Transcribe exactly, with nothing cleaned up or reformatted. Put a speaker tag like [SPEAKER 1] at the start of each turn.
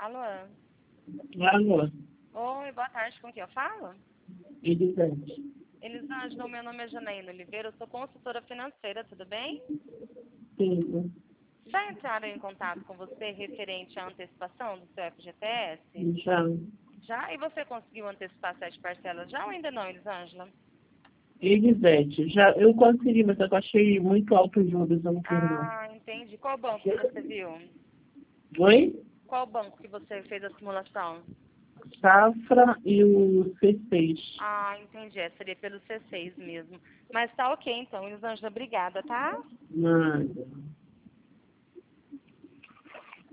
[SPEAKER 1] Alô?
[SPEAKER 2] Alô,
[SPEAKER 1] Oi, boa tarde, com quem eu falo?
[SPEAKER 2] Elisete.
[SPEAKER 1] Elisângela, meu nome é Janaína Oliveira, eu sou consultora financeira, tudo bem?
[SPEAKER 2] Sim,
[SPEAKER 1] Já entraram em contato com você referente à antecipação do seu F G T S?
[SPEAKER 2] já.
[SPEAKER 1] Já? E você conseguiu antecipar sete parcelas já ou ainda não, Elisângela?
[SPEAKER 2] Elisete, já, eu consegui, mas eu achei muito alto os juros, eu não quis não.
[SPEAKER 1] Ah, entendi. Qual banco que você viu?
[SPEAKER 2] Oi?
[SPEAKER 1] Qual banco que você fez a simulação?
[SPEAKER 2] Safra e o C seis.
[SPEAKER 1] Ah, entendi. É, seria pelo C seis mesmo. Mas tá ok, então, Elisângela, obrigada, tá?
[SPEAKER 2] Nada.